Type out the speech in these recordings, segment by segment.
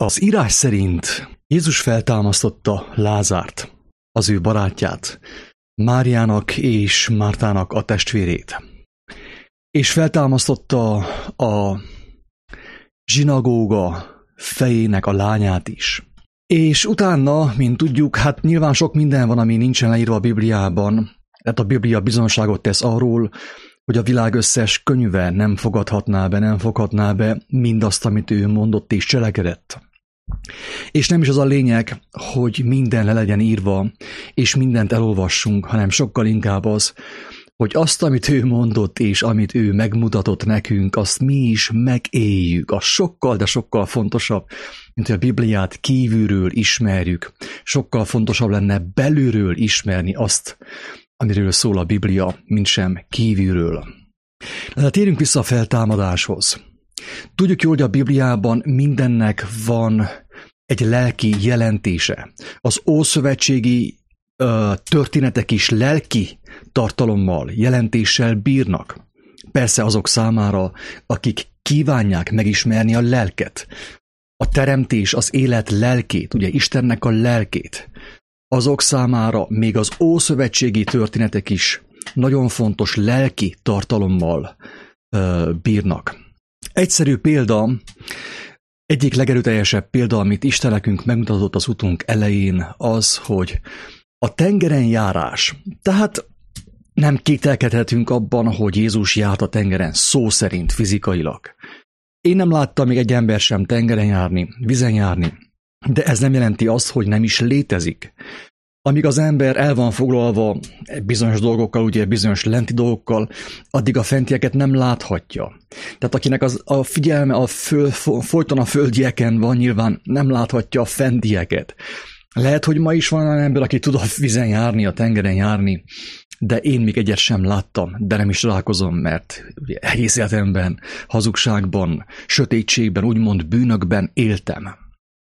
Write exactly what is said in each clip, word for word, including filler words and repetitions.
Az írás szerint Jézus feltámasztotta Lázárt, az ő barátját, Máriának és Mártának a testvérét. És feltámasztotta a zsinagóga fejének a lányát is. És utána, mint tudjuk, hát nyilván sok minden van, ami nincsen leírva a Bibliában. Tehát a Biblia bizonságot tesz arról, hogy a világ összes könyve nem fogadhatná be, nem fogadná be mindazt, amit ő mondott és cselekedett. És nem is az a lényeg, hogy minden le legyen írva, és mindent elolvassunk, hanem sokkal inkább az, hogy azt, amit ő mondott, és amit ő megmutatott nekünk, azt mi is megéljük. Az sokkal, de sokkal fontosabb, mint hogy a Bibliát kívülről ismerjük. Sokkal fontosabb lenne belülről ismerni azt, amiről szól a Biblia, mint sem kívülről. De térjünk vissza a feltámadáshoz. Tudjuk jól, hogy a Bibliában mindennek van egy lelki jelentése. Az ószövetségi ö, történetek is lelki tartalommal, jelentéssel bírnak. Persze azok számára, akik kívánják megismerni a lelket. A teremtés, az élet lelkét, ugye Istennek a lelkét. Azok számára még az ószövetségi történetek is nagyon fontos lelki tartalommal ö, bírnak. Egyszerű példa, egyik legerőteljesebb példa, amit Isten nekünk megmutatott az utunk elején, az, hogy a tengeren járás. Tehát nem kételkedhetünk abban, hogy Jézus járt a tengeren szó szerint, fizikailag. Én nem láttam még egy ember sem tengeren járni, vizen járni, de ez nem jelenti azt, hogy nem is létezik. Amíg az ember el van foglalva bizonyos dolgokkal, ugye bizonyos lenti dolgokkal, addig a fentieket nem láthatja. Tehát akinek az, a figyelme a föl, folyton a földieken van, nyilván nem láthatja a fentieket. Lehet, hogy ma is van olyan ember, aki tud a vizen járni, a tengeren járni, de én még egyet sem láttam, de nem is találkozom, mert ugye egész életemben, hazugságban, sötétségben, úgymond bűnökben éltem.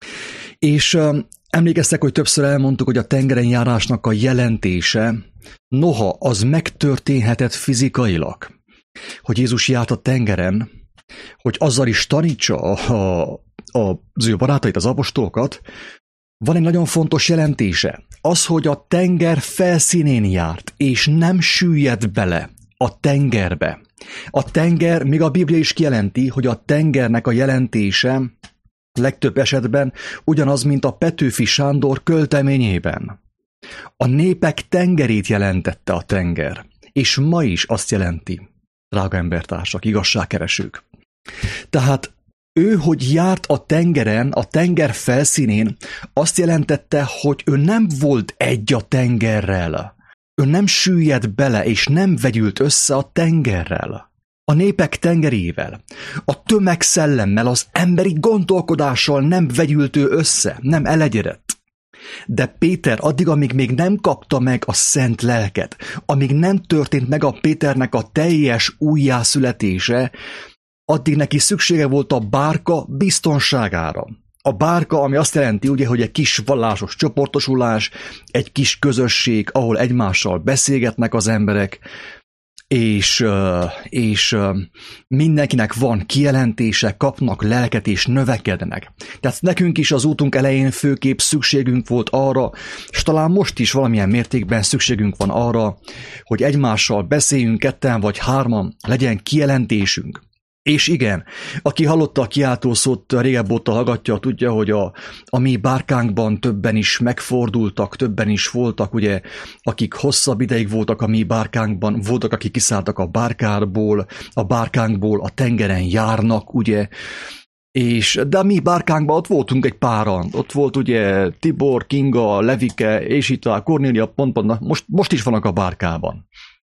És uh, emlékeztek, hogy többször elmondtuk, hogy a tengeren járásnak a jelentése, noha az megtörténhetett fizikailag, hogy Jézus járt a tengeren, hogy azzal is tanítsa a, a, a, az ő barátait, az apostolokat, van egy nagyon fontos jelentése. Az, hogy a tenger felszínén járt, és nem süllyedt bele a tengerbe. A tenger, még a Biblia is kijelenti, hogy a tengernek a jelentése legtöbb esetben ugyanaz, mint a Petőfi Sándor költeményében. A népek tengerét jelentette a tenger, és ma is azt jelenti, drága embertársak, igazságkeresők. Tehát ő, hogy járt a tengeren, a tenger felszínén, azt jelentette, hogy ő nem volt egy a tengerrel. Ő nem süllyedt bele, és nem vegyült össze a tengerrel. A népek tengerével, a tömegszellemmel, az emberi gondolkodással nem vegyült ő össze, nem elegyedett. De Péter addig, amíg még nem kapta meg a szent lelket, amíg nem történt meg a Péternek a teljes újjászületése, addig neki szüksége volt a bárka biztonságára. A bárka, ami azt jelenti, ugye, hogy egy kis vallásos csoportosulás, egy kis közösség, ahol egymással beszélgetnek az emberek, és, és mindenkinek van kijelentése, kapnak lelket és növekednek. Tehát nekünk is az útunk elején főképp szükségünk volt arra, és talán most is valamilyen mértékben szükségünk van arra, hogy egymással beszéljünk ketten vagy hárman, legyen kijelentésünk. És igen, aki hallotta a kiáltószót, régebb óta hallgatja, tudja, hogy a, a mi bárkánkban többen is megfordultak, többen is voltak, ugye, akik hosszabb ideig voltak a mi bárkánkban, voltak, akik kiszálltak a bárkából, a bárkánkból a tengeren járnak, ugye, és, de a mi bárkánkban ott voltunk egy páran, ott volt ugye Tibor, Kinga, Levike, és itt a Kornélia, pont, pont, most, most is vannak a bárkában.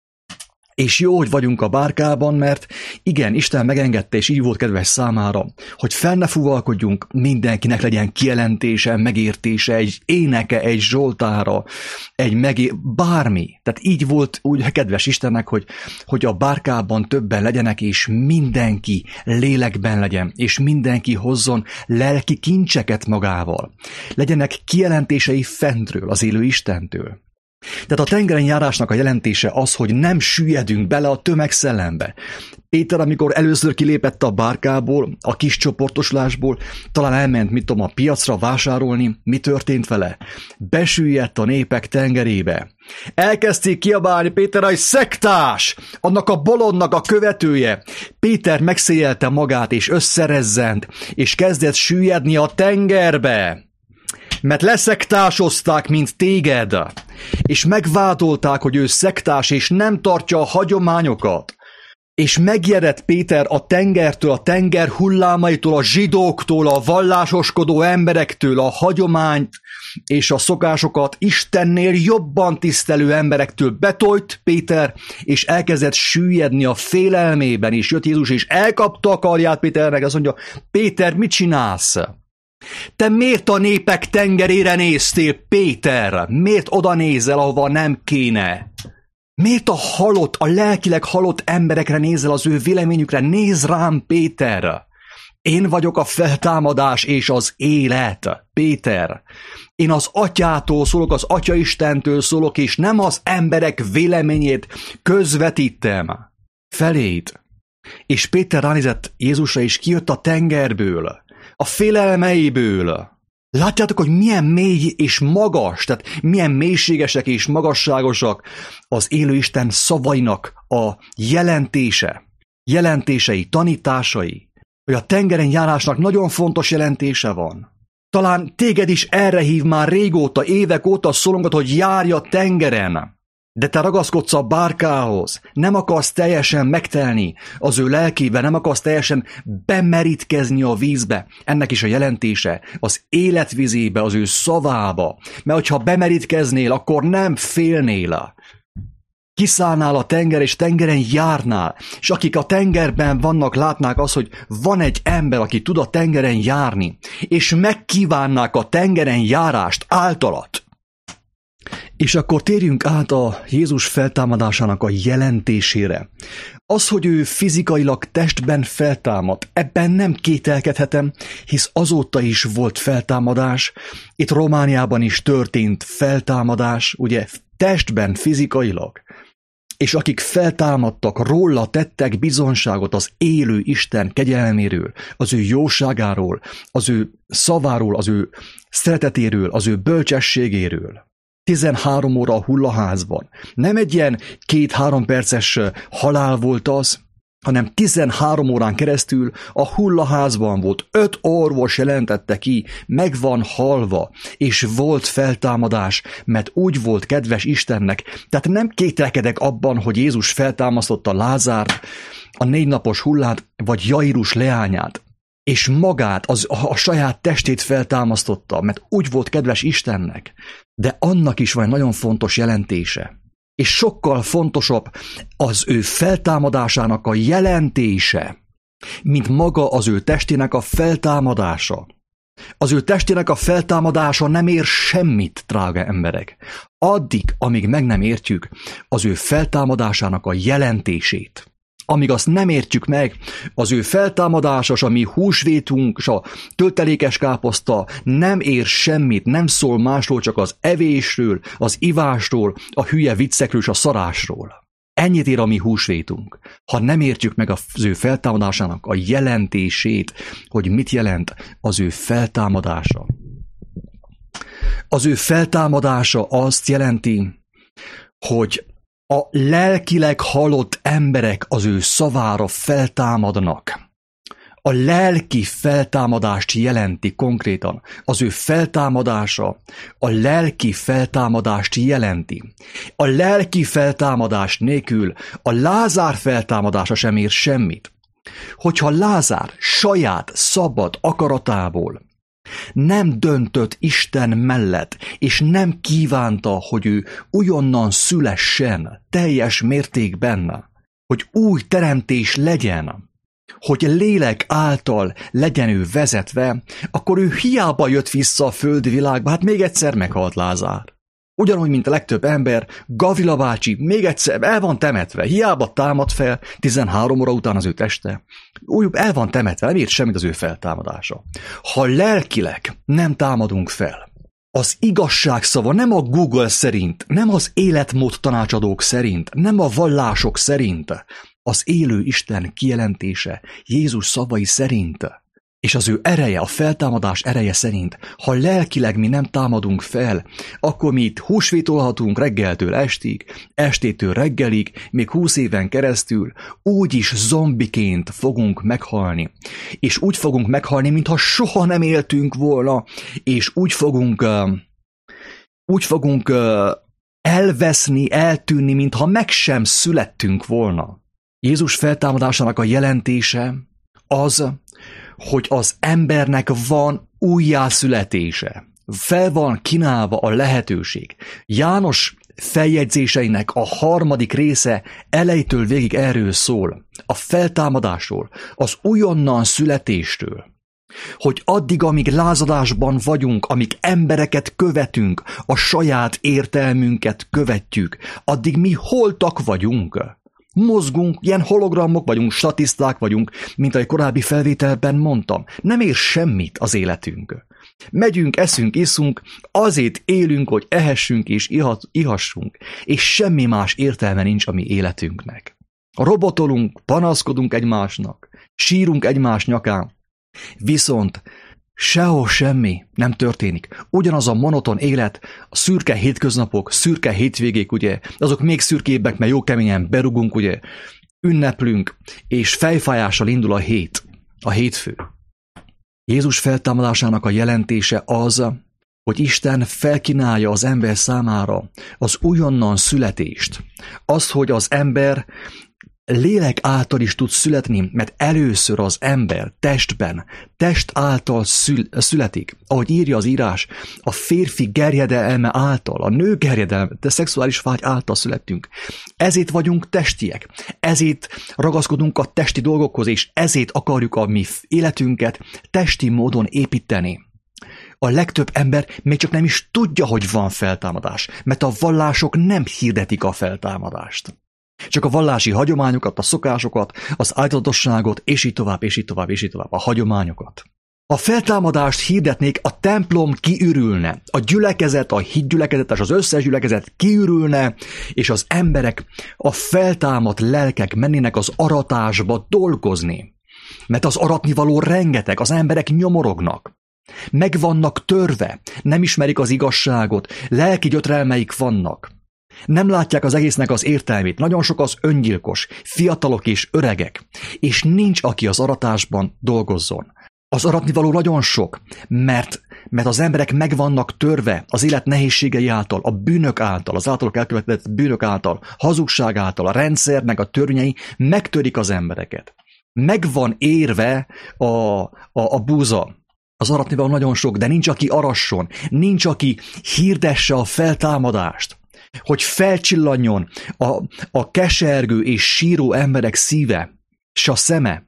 És jó, hogy vagyunk a bárkában, mert igen, Isten megengedte, és így volt kedves számára, hogy fel ne fuvalkodjunk, mindenkinek legyen kijelentése, megértése, egy éneke, egy zsoltára, egy megé... bármi. Tehát így volt úgy kedves Istennek, hogy, hogy a bárkában többen legyenek, és mindenki lélekben legyen, és mindenki hozzon lelki kincseket magával. Legyenek kijelentései fentről, az élő Istentől. Tehát a tengeren járásnak a jelentése az, hogy nem süllyedünk bele a tömegszellembe. Péter, amikor először kilépett a bárkából, a kis csoportosulásból, talán elment, mit tudom, a piacra vásárolni, mi történt vele? Besüllyedt a népek tengerébe. Elkezdték kiabálni Péter, hogy szektás, annak a bolondnak a követője. Péter megszéjelte magát, és összerezzent, és kezdett süllyedni a tengerbe. Mert leszektásozták, mint téged, és megvádolták, hogy ő szektás, és nem tartja a hagyományokat. És megjelet Péter a tengertől, a tenger hullámaitól, a zsidóktól, a vallásoskodó emberektől, a hagyományt és a szokásokat Istennél jobban tisztelő emberektől betolt Péter, és elkezdett süllyedni a félelmében, és jött Jézus, és elkapta a karját Péternek, azt mondja, Péter, mit csinálsz? Te miért a népek tengerére néztél, Péter? Miért oda nézel, ahova nem kéne? Miért a halott, a lelkileg halott emberekre nézel, az ő véleményükre? Nézz rám, Péter! Én vagyok a feltámadás és az élet, Péter. Én az atyától szólok, az atyaistentől szólok, és nem az emberek véleményét közvetítem feléd. És Péter ránézett Jézusra, és kijött a tengerből, a félelmeiből. Látjátok, hogy milyen mély és magas, tehát milyen mélységesek és magasságosak az élő Isten szavainak a jelentése, jelentései, tanításai, hogy a tengeren járásnak nagyon fontos jelentése van. Talán téged is erre hív már régóta, évek óta szólongat, hogy járj a tengeren. De te ragaszkodsz a bárkához, nem akarsz teljesen megtelni az ő lelkébe, nem akarsz teljesen bemerítkezni a vízbe. Ennek is a jelentése az életvizébe, az ő szavába. Mert hogyha bemerítkeznél, akkor nem félnél. Kiszállnál a tenger, és tengeren járnál. És akik a tengerben vannak, látnák azt, hogy van egy ember, aki tud a tengeren járni, és megkívánnák a tengeren járást általat. És akkor térjünk át a Jézus feltámadásának a jelentésére. Az, hogy ő fizikailag testben feltámad, ebben nem kételkedhetem, hisz azóta is volt feltámadás. Itt Romániában is történt feltámadás, ugye testben, fizikailag. És akik feltámadtak, róla tettek bizonságot az élő Isten kegyelméről, az ő jóságáról, az ő szaváról, az ő szeretetéről, az ő bölcsességéről. tizenhárom óra a hullaházban. Nem egy ilyen két-három perces halál volt az, hanem tizenhárom órán keresztül a hullaházban volt. Öt orvos jelentette ki, meg van halva, és volt feltámadás, mert úgy volt kedves Istennek. Tehát nem kételkedek abban, hogy Jézus feltámasztotta Lázárt, a négy napos hullát, vagy Jairus leányát, és magát, az, a, a saját testét feltámasztotta, mert úgy volt kedves Istennek. De annak is van nagyon fontos jelentése. És sokkal fontosabb az ő feltámadásának a jelentése, mint maga az ő testének a feltámadása. Az ő testének a feltámadása nem ér semmit, drága emberek. Addig, amíg meg nem értjük az ő feltámadásának a jelentését. Amíg azt nem értjük meg, az ő feltámadása, a mi húsvétunk, és a töltelékes káposzta nem ér semmit, nem szól másról, csak az evésről, az ivásról, a hülye viccekről és a szarásról. Ennyit ér a mi húsvétunk. Ha nem értjük meg az ő feltámadásának a jelentését, hogy mit jelent az ő feltámadása. Az ő feltámadása azt jelenti, hogy a lelkileg halott emberek az ő szavára feltámadnak. A lelki feltámadást jelenti konkrétan. Az ő feltámadása a lelki feltámadást jelenti. A lelki feltámadás nélkül a Lázár feltámadása sem ér semmit. Hogyha Lázár saját szabad akaratából nem döntött Isten mellett, és nem kívánta, hogy ő újonnan szülessen teljes mértékben, hogy új teremtés legyen, hogy lélek által legyen ő vezetve, akkor ő hiába jött vissza a földi világba, hát még egyszer meghalt Lázár. Ugyanúgy, mint a legtöbb ember, Gavila bácsi még egyszer el van temetve, hiába támad fel tizenhárom óra után az ő teste. Úgy el van temetve, nem ért semmit az ő feltámadása. Ha lelkileg nem támadunk fel, az igazság szava nem a Google szerint, nem az életmód tanácsadók szerint, nem a vallások szerint, az élő Isten kijelentése Jézus szavai szerint, és az ő ereje, a feltámadás ereje szerint, ha lelkileg mi nem támadunk fel, akkor mi itt húsvétolhatunk reggeltől estig, estétől reggelig, még húsz éven keresztül, úgyis zombiként fogunk meghalni. És úgy fogunk meghalni, mintha soha nem éltünk volna, és úgy fogunk, uh, úgy fogunk uh, elveszni, eltűnni, mintha meg sem születtünk volna. Jézus feltámadásának a jelentése az, hogy az embernek van újjászületése. Fel van kínálva a lehetőség. János feljegyzéseinek a harmadik része elejétől végig erről szól. A feltámadásról, az újonnan születéstől. Hogy addig, amíg lázadásban vagyunk, amíg embereket követünk, a saját értelmünket követjük, addig mi holtak vagyunk. Mozgunk, ilyen hologramok vagyunk, statiszták vagyunk, mint ahogy korábbi felvételben mondtam. Nem ér semmit az életünk. Megyünk, eszünk, iszunk, azért élünk, hogy ehessünk és ihat, ihassunk, és semmi más értelme nincs a mi életünknek. Robotolunk, panaszkodunk egymásnak, sírunk egymás nyakán, viszont sehol semmi nem történik. Ugyanaz a monoton élet, a szürke hétköznapok, szürke hétvégék, ugye, azok még szürkébbek, mert jó keményen berugunk, ugye, ünneplünk, és fejfájással indul a hét, a hétfő. Jézus feltámadásának a jelentése az, hogy Isten felkínálja az ember számára az újonnan születést. Azt, hogy az ember lélek által is tud születni, mert először az ember testben, test által szül- születik. Ahogy írja az írás, a férfi gerjedelme által, a nő gerjedelme, de szexuális vágy által születtünk. Ezért vagyunk testiek, ezért ragaszkodunk a testi dolgokhoz, és ezért akarjuk a mi életünket testi módon építeni. A legtöbb ember még csak nem is tudja, hogy van feltámadás, mert a vallások nem hirdetik a feltámadást. Csak a vallási hagyományokat, a szokásokat, az általatosságot, és így tovább, és így tovább, és így tovább, a hagyományokat. A feltámadást hirdetnék, a templom kiürülne, a gyülekezet, a hitgyülekezet, és az összes gyülekezet kiürülne, és az emberek, a feltámadt lelkek mennének az aratásba dolgozni. Mert az aratnivaló rengeteg, az emberek nyomorognak. Meg vannak törve, nem ismerik az igazságot, lelki gyötrelmeik vannak. Nem látják az egésznek az értelmét, nagyon sok az öngyilkos, fiatalok és öregek, és nincs, aki az aratásban dolgozzon. Az aratnivaló nagyon sok, mert, mert az emberek meg vannak törve az élet nehézségei által, a bűnök által, az általuk elkövetett bűnök által, hazugság által, a rendszernek a törvényei megtörik az embereket. Meg van érve a, a, a búza. Az aratnivaló nagyon sok, de nincs, aki arasson, nincs, aki hirdesse a feltámadást. Hogy felcsillanjon a, a kesergő és síró emberek szíve, s a szeme,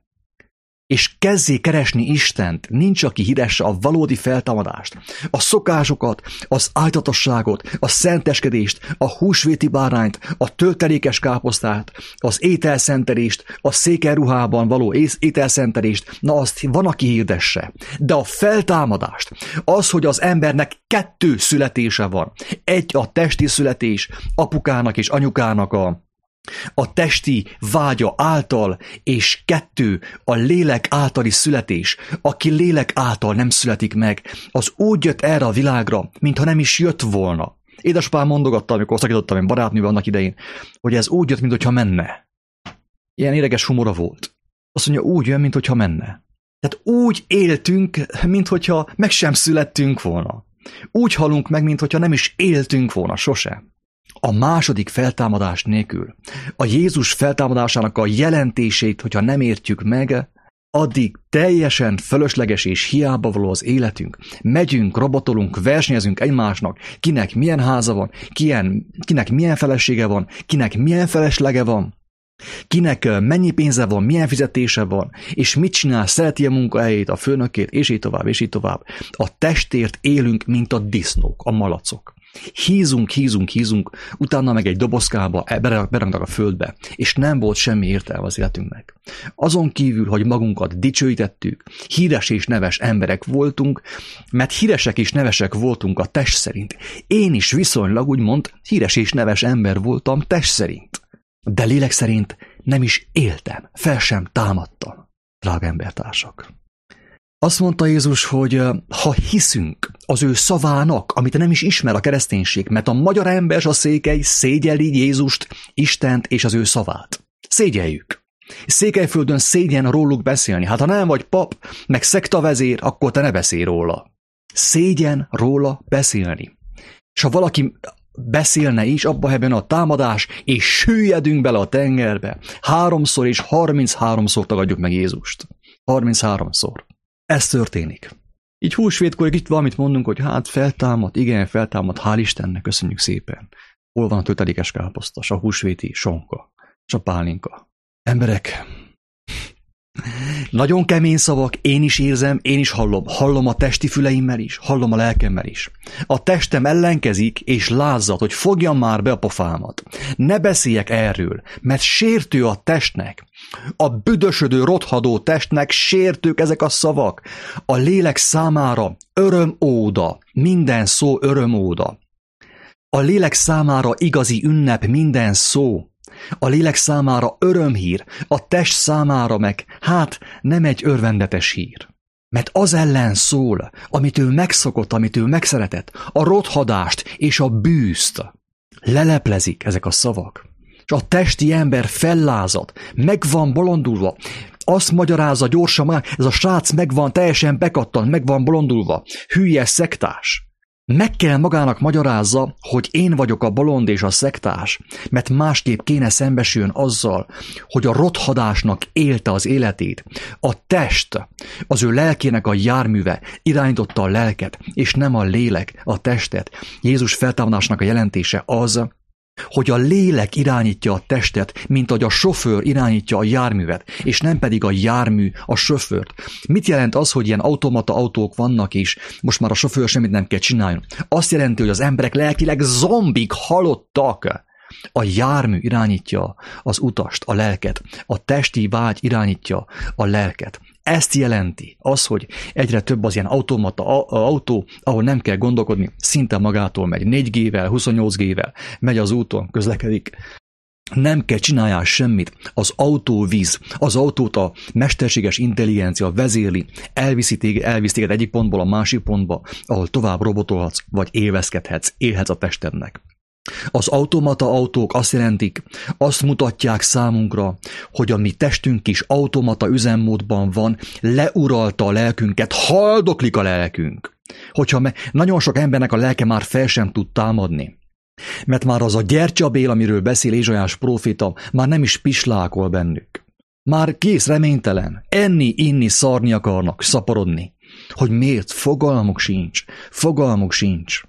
és kezdjék keresni Istent, nincs, aki hidesse a valódi feltámadást, a szokásokat, az ájtatosságot, a szenteskedést, a húsvéti bárányt, a töltelékes káposztát, az ételszentelést, a székelruhában való ételszentelést, na azt van, aki hirdesse. De a feltámadást, az, hogy az embernek kettő születése van, egy a testi születés, apukának és anyukának a a testi vágya által, és kettő, a lélek általi születés. Aki lélek által nem születik meg, az úgy jött erre a világra, mintha nem is jött volna. Édesapám mondogatta, amikor szakítottam én barátnővel annak idején, hogy ez úgy jött, mintha menne. Ilyen éreges humora volt. Azt mondja, úgy jön, mintha menne. Tehát úgy éltünk, mintha meg sem születtünk volna. Úgy halunk meg, mintha nem is éltünk volna sosem. A második feltámadás nélkül, a Jézus feltámadásának a jelentését, hogyha nem értjük meg, addig teljesen fölösleges és hiába való az életünk. Megyünk, robotolunk, versenyezünk egymásnak, kinek milyen háza van, kien, kinek milyen felesége van, kinek milyen feleslege van, kinek mennyi pénze van, milyen fizetése van, és mit csinál, szereti a munkahelyét, a főnökét, és így tovább, és így tovább. A testért élünk, mint a disznók, a malacok. Hízunk, hízunk, hízunk, utána meg egy dobozkába berangnak a földbe, és nem volt semmi értelme az életünknek. Azon kívül, hogy magunkat dicsőítettük, híres és neves emberek voltunk, mert híresek és nevesek voltunk a test szerint. Én is viszonylag úgymond híres és neves ember voltam test szerint. De lélek szerint nem is éltem, fel sem támadtam, drága embertársak. Azt mondta Jézus, hogy ha hiszünk az ő szavának, amit nem is ismer a kereszténység, mert a magyar ember a székely szégyeli Jézust, Istent és az ő szavát. Szégyeljük. Székelyföldön szégyen róluk beszélni. Hát ha nem vagy pap, meg szektavezér, akkor te ne beszélj róla. Szégyen róla beszélni. És ha valaki beszélne is, abba ebben a támadás, és süllyedünk bele a tengerbe. Háromszor és harmincháromszor tagadjuk meg Jézust. harmincháromszor. Ez történik. Így húsvétkor itt valamit mondunk, hogy hát feltámad, igen, feltámad, hál' Istennek, köszönjük szépen. Hol van a töltelékes káposztas, a húsvéti sonka, és a pálinka. Emberek, nagyon kemény szavak, én is érzem, én is hallom. Hallom a testi füleimmel is, hallom a lelkemmel is. A testem ellenkezik, és lázzad, hogy fogjam már be a pofámat. Ne beszéljek erről, mert sértő a testnek. A büdösödő, rothadó testnek sértők ezek a szavak. A lélek számára örömóda, minden szó örömóda. A lélek számára igazi ünnep minden szó. A lélek számára örömhír, a test számára meg, hát nem egy örvendetes hír. Mert az ellen szól, amit ő megszokott, amit ő megszeretett, a rothadást és a bűzt. Leleplezik ezek a szavak. És a testi ember fellázad, meg van bolondulva. Azt magyarázza gyorsan már, ez a srác meg van teljesen bekattant, meg van bolondulva. Hülye szektás. Meg kell magának magyarázza, hogy én vagyok a bolond és a szektás, mert másképp kéne szembesüljön azzal, hogy a rothadásnak élte az életét. A test, az ő lelkének a járműve irányította a lelket, és nem a lélek a testet. Jézus feltámadásnak a jelentése az, hogy a lélek irányítja a testet, mint ahogy a sofőr irányítja a járművet, és nem pedig a jármű a sofőrt. Mit jelent az, hogy ilyen automata autók vannak is, most már a sofőr semmit nem kell csinálni? Azt jelenti, hogy az emberek lelkileg zombik, halottak. A jármű irányítja az utast, a lelket. A testi vágy irányítja a lelket. Ezt jelenti az, hogy egyre több az ilyen automata autó, ahol nem kell gondolkodni, szinte magától megy. négy G-vel, huszonnyolc G-vel megy az úton, közlekedik. Nem kell csináljál semmit. Az autó víz, az autót a mesterséges intelligencia vezérli, elviszi téged, elvisz téged egyik pontból a másik pontba, ahol tovább robotolhatsz, vagy élvezkedhetsz, élhetsz a testednek. Az automata autók azt jelentik, azt mutatják számunkra, hogy a mi testünk is automata üzemmódban van, leuralta a lelkünket, haldoklik a lelkünk. Hogyha me, nagyon sok embernek a lelke már fel sem tud támadni, mert már az a gyertyabél, amiről beszél Ézsaiás próféta, már nem is pislákol bennük. Már kész, reménytelen, enni, inni, szarni akarnak, szaporodni. Hogy miért? Fogalmuk sincs, fogalmuk sincs.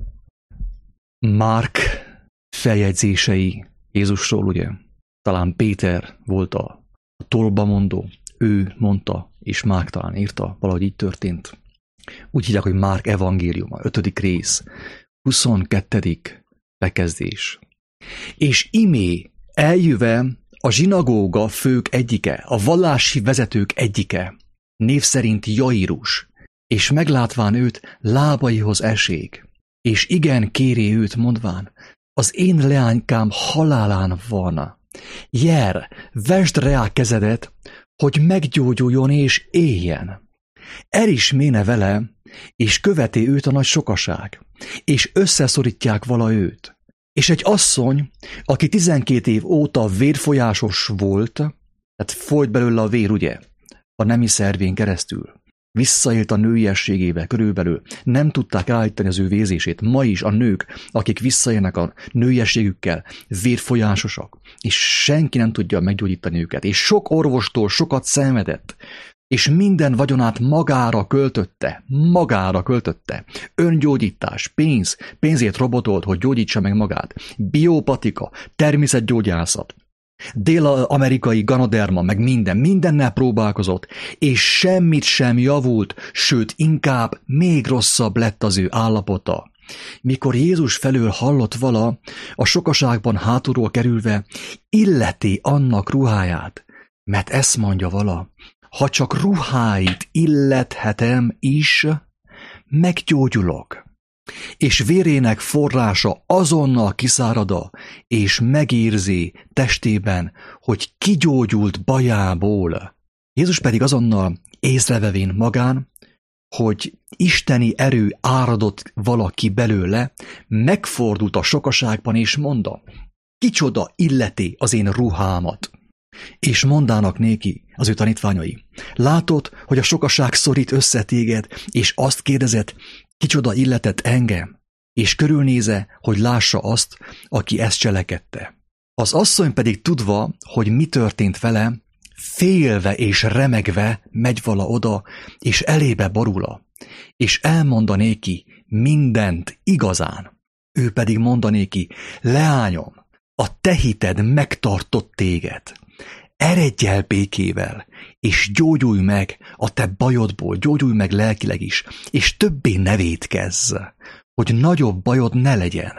Márk feljegyzései Jézusról, ugye? Talán Péter volt a tolbamondó, ő mondta, és Márk talán írta, valahogy így történt. Úgy hívják, hogy Márk evangéliuma, ötödik rész, huszonkettedik bekezdés. És imé eljöve a zsinagóga fők egyike, a vallási vezetők egyike, név szerint Jairus, és meglátván őt lábaihoz esik, és igen kéri őt mondván, az én leánykám halálán van. Jer, vesd rá kezedet, hogy meggyógyuljon és éljen. Elisméne vele, és követi őt a nagy sokaság, és összeszorítják vala őt. És egy asszony, aki tizenkét év óta vérfolyásos volt, tehát folyt belőle a vér, ugye, a nemi szervén keresztül, visszaélt a nőiességével körülbelül, nem tudták állítani az ő vézését. Ma is a nők, akik visszaélnek a nőiességükkel, vérfolyásosak, és senki nem tudja meggyógyítani őket. És sok orvostól sokat szenvedett, és minden vagyonát magára költötte, magára költötte. Öngyógyítás, pénz, pénzét robotolt, hogy gyógyítsa meg magát. Biopatika, természetgyógyászat. Dél-amerikai ganoderma, meg minden, mindennel próbálkozott, és semmit sem javult, sőt, inkább még rosszabb lett az ő állapota. mikor Jézus felől hallott vala, a sokaságban hátulról kerülve, illeti annak ruháját, mert ezt mondja vala, ha csak ruháit illethetem is, meggyógyulok. És vérének forrása azonnal kiszárada, és megérzi testében, hogy kigyógyult bajából. Jézus pedig azonnal észrevevén magán, hogy isteni erő áradott valaki belőle, megfordult a sokaságban, és mondta, kicsoda illeti az én ruhámat. És mondának néki az ő tanítványai, látod, hogy a sokaság szorít össze téged, és azt kérdezett, kicsoda illetett engem, és körülnéze, hogy lássa azt, aki ezt cselekedte. Az asszony pedig tudva, hogy mi történt vele, félve és remegve megy vala oda, és elébe borula, és elmondanéki mindent igazán. Ő pedig mondanéki, leányom, a te hited megtartott téged. Eredj el békével, és gyógyulj meg a te bajodból, gyógyulj meg lelkileg is, és többé ne vétkezz, hogy nagyobb bajod ne legyen.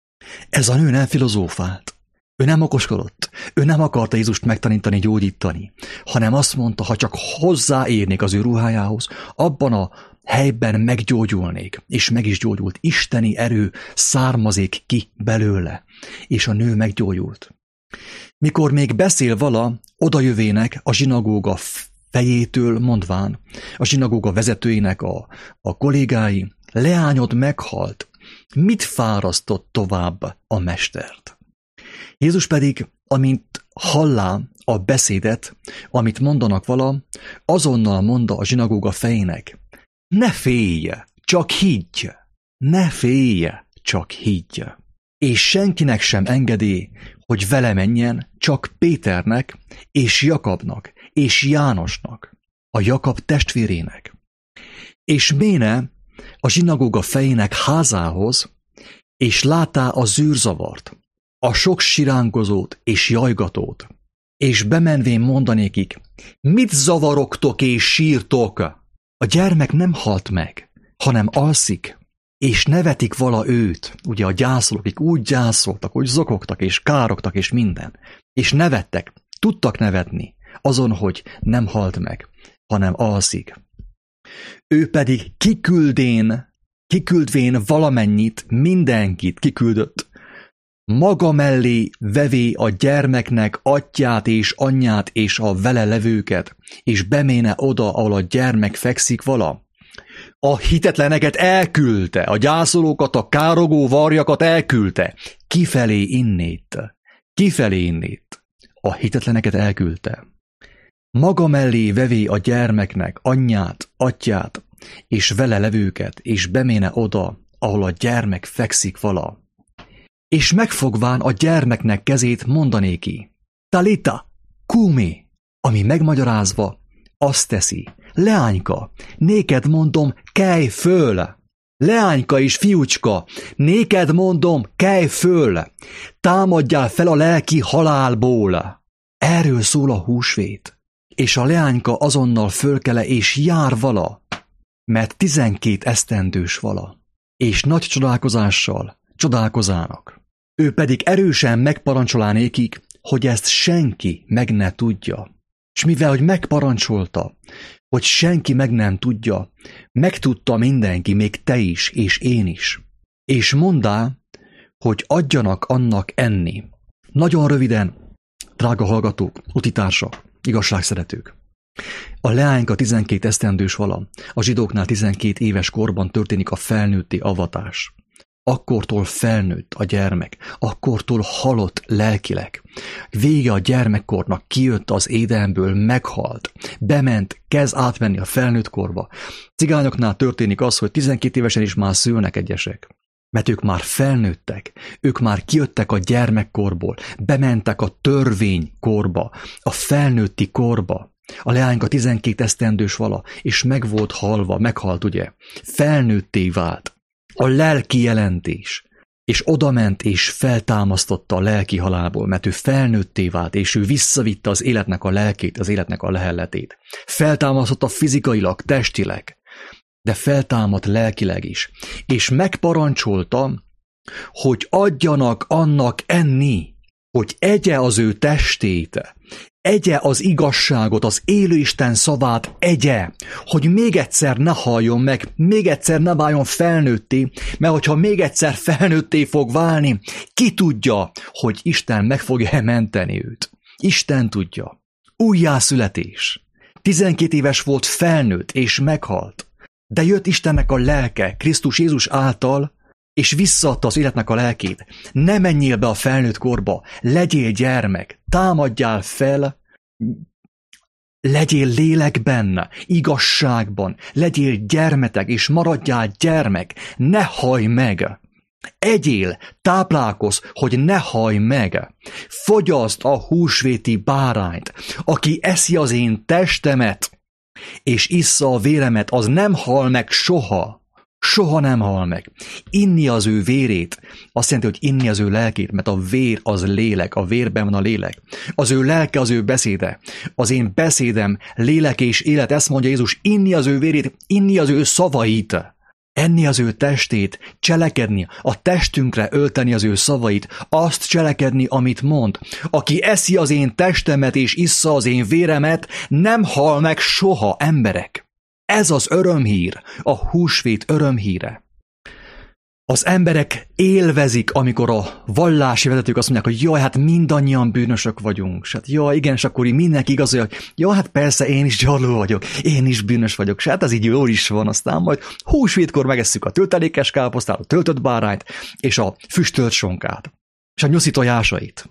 Ez a nő nem filozófált. Ő nem okoskodott, ő nem akarta Jézust megtanítani, gyógyítani, hanem azt mondta, ha csak hozzáérnék az ő ruhájához, abban a helyben meggyógyulnék, és meg is gyógyult. Isteni erő származik ki belőle, és a nő meggyógyult. Mikor még beszél vala, odajövének a zsinagóga fejétől mondván, a zsinagóga vezetőinek a, a kollégái, leányod meghalt, mit fárasztott tovább a mestert? Jézus pedig, amint hallá a beszédet, amit mondanak vala, azonnal mondta a zsinagóga fejének, ne félj, csak higgy, ne félj, csak higgy. És senkinek sem engedi, hogy vele menjen, csak Péternek, és Jakabnak, és Jánosnak, a Jakab testvérének. És méne a zsinagóga fejének házához, és látá a zűrzavart, a sok siránkozót és jajgatót, és bemenvén mondanékik, mit zavarogtok és sírtok? A gyermek nem halt meg, hanem alszik, és nevetik vala őt, ugye a gyászolók, akik úgy gyászoltak, hogy zokogtak és károgtak és minden, és nevettek, tudtak nevetni azon, hogy nem halt meg, hanem alszik. Ő pedig kiküldén, kiküldvén valamennyit, mindenkit kiküldött, maga mellé vevé a gyermeknek atyját és anyját és a vele levőket, és beméne oda, ahol a gyermek fekszik vala. A hitetleneket elküldte, a gyászolókat, a károgó varjakat elküldte. Kifelé innét, kifelé innét. A hitetleneket elküldte. Maga mellé vevé a gyermeknek anyját, atyját, és vele levőket, és beméne oda, ahol a gyermek fekszik vala. És megfogván a gyermeknek kezét mondanéki, Talita, kumi, ami megmagyarázva azt teszi, leányka, néked mondom, kelj föl! Leányka és fiúcska, néked mondom, kelj föl! Támadjál fel a lelki halálból! Erről szól a húsvét. És a leányka azonnal fölkele és jár vala, mert tizenkét esztendős vala, és nagy csodálkozással csodálkozának. Ő pedig erősen megparancsolá nékik, hogy ezt senki meg ne tudja. És mivel, hogy megparancsolta, hogy senki meg nem tudja, megtudta mindenki, még te is, és én is. És mondá, hogy adjanak annak enni. Nagyon röviden, drága hallgatók, utitársak, igazságszeretők. A leányka tizenkét esztendős vala, a zsidóknál tizenkét éves korban történik a felnőtti avatás. Akkortól felnőtt a gyermek, akkortól halott lelkileg. Vége a gyermekkornak, kijött az édenből, meghalt, bement, kezd átmenni a felnőtt korba. Cigányoknál történik az, hogy tizenkét évesen is már szülnek egyesek, mert ők már felnőttek, ők már kijöttek a gyermekkorból, bementek a törvénykorba, a felnőtti korba. A leányka tizenkét esztendős vala, és meg volt halva, meghalt ugye, felnőtté vált. A lelki jelentés, és odament és feltámasztotta a lelki halálból, mert ő felnőtté vált, és ő visszavitte az életnek a lelkét, az életnek a lehelletét. Feltámasztotta fizikailag, testileg, de feltámadt lelkileg is. És megparancsolta, hogy adjanak annak enni, hogy egye az ő testét, egye az igazságot, az élő Isten szavát egye, hogy még egyszer ne halljon meg, még egyszer ne váljon felnőtté, mert hogyha még egyszer felnőtté fog válni, ki tudja, hogy Isten meg fogja menteni őt. Isten tudja. Újjászületés. tizenkét éves volt, felnőtt és meghalt, de jött Istennek a lelke Krisztus Jézus által, és visszaadta az életnek a lelkét. Ne menjél be a felnőtt korba, legyél gyermek, támadjál fel, legyél lélekben, igazságban, legyél gyermetek, és maradjál gyermek, ne hajj meg. Egyél, táplálkozz, hogy ne hajj meg. Fogyaszd a húsvéti bárányt, aki eszi az én testemet, és issza a véremet, az nem hal meg soha. Soha nem hal meg. Inni az ő vérét, azt jelenti, hogy inni az ő lelkét, mert a vér az lélek, a vérben van a lélek. Az ő lelke az ő beszéde. Az én beszédem lélek és élet, ezt mondja Jézus, inni az ő vérét, inni az ő szavait. Enni az ő testét, cselekedni, a testünkre ölteni az ő szavait, azt cselekedni, amit mond. Aki eszi az én testemet és issza az én véremet, nem hal meg soha, emberek. Ez az örömhír, a húsvét örömhíre. Az emberek élvezik, amikor a vallási vezetők azt mondják, hogy jaj, hát mindannyian bűnösök vagyunk. És hát jaj, igen, és akkor így mindenki igazolja, hogy jaj, hát persze, én is gyarló vagyok, én is bűnös vagyok, és hát ez így jól is van, aztán majd húsvétkor megesszük a töltelékes káposztát, a töltött bárányt, és a füstölt sonkát, és a nyuszi tojásait.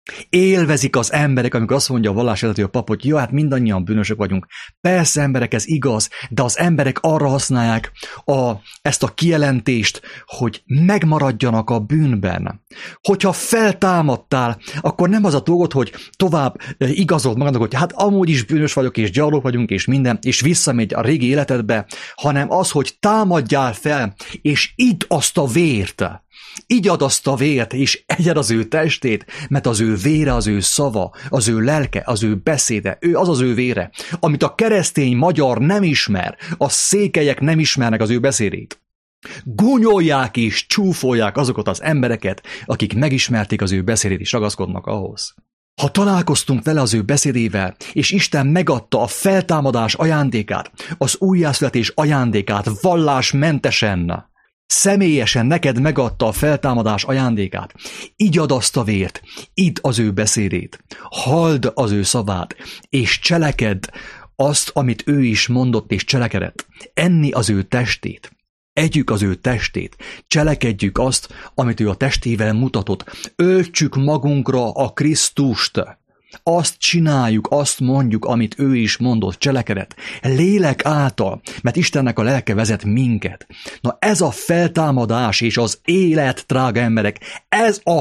Élvezik az emberek, amikor azt mondja a vallásvezető a pap, hogy jó, hát mindannyian bűnösök vagyunk. Persze, emberek, ez igaz, de az emberek arra használják a, ezt a kijelentést, hogy megmaradjanak a bűnben. Hogyha feltámadtál, akkor nem az a dolgod, hogy tovább igazold magadnak, hogy hát amúgy is bűnös vagyok, és gyarlók vagyunk, és minden, és visszamegy a régi életedbe, hanem az, hogy támadjál fel, és idd azt a vért. Igyad azt a vért, és egyed az ő testét, mert az ő vére, az ő szava, az ő lelke, az ő beszéde, ő az az ő vére, amit a keresztény magyar nem ismer, a székelyek nem ismernek az ő beszédét. Gúnyolják és csúfolják azokat az embereket, akik megismerték az ő beszédét és ragaszkodnak ahhoz. Ha találkoztunk vele az ő beszédével, és Isten megadta a feltámadás ajándékát, az újjászületés ajándékát vallásmentesen, személyesen neked megadta a feltámadás ajándékát. Igyad azt a vért, idd az ő beszédét, halld az ő szavát, és cselekedd azt, amit ő is mondott és cselekedett. Enni az ő testét, együk az ő testét, cselekedjük azt, amit ő a testével mutatott. Öltsük magunkra a Krisztust. Azt csináljuk, azt mondjuk, amit ő is mondott, cselekedett. Lélek által, mert Istennek a lelke vezet minket. Na ez a feltámadás és az élet, drága emberek, ez a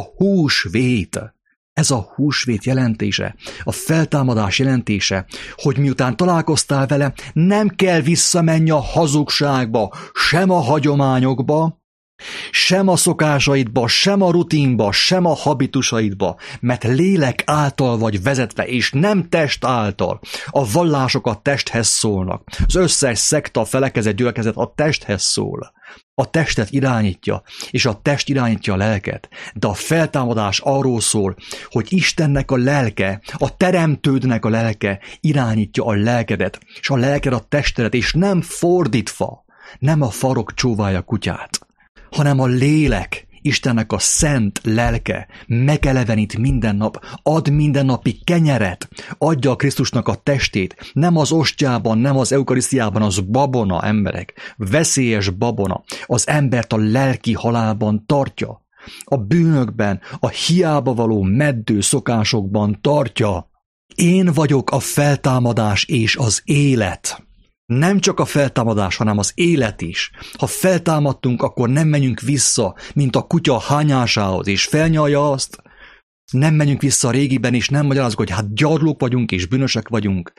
húsvét. Ez a húsvét jelentése, a feltámadás jelentése, hogy miután találkoztál vele, nem kell visszamenni a hazugságba, sem a hagyományokba, sem a szokásaidba, sem a rutinba, sem a habitusaidba, mert lélek által vagy vezetve, és nem test által. A vallások a testhez szólnak. Az összes szekta, felekezet, gyülekezet a testhez szól. A testet irányítja, és a test irányítja a lelket. De a feltámadás arról szól, hogy Istennek a lelke, a teremtődnek a lelke irányítja a lelkedet, és a lelked a testedet, és nem fordítva, nem a farok csóválja a kutyát, hanem a lélek, Istennek a szent lelke megelevenít minden nap, ad mindennapi kenyeret, adja a Krisztusnak a testét, nem az ostjában, nem az eukarisztiában, az babona, emberek, veszélyes babona, az embert a lelki halálban tartja, a bűnökben, a hiába való meddő szokásokban tartja. Én vagyok a feltámadás és az élet. Nem csak a feltámadás, hanem az élet is. Ha feltámadtunk, akkor nem menjünk vissza, mint a kutya hányásához, és felnyalja azt. Nem menjünk vissza a régiben, és nem magyarázunk, hogy hát gyarlók vagyunk, és bűnösek vagyunk,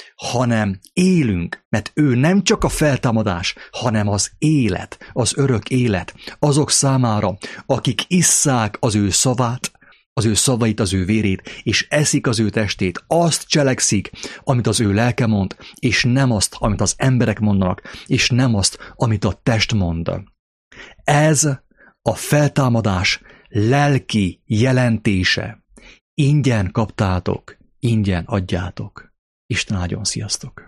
hanem élünk, mert ő nem csak a feltámadás, hanem az élet, az örök élet, azok számára, akik isszák az ő szavát, az ő szavait, az ő vérét, és eszik az ő testét, azt cselekszik, amit az ő lelke mond, és nem azt, amit az emberek mondanak, és nem azt, amit a test mond. Ez a feltámadás lelki jelentése. Ingyen kaptátok, ingyen adjátok. Isten áldjon, sziasztok!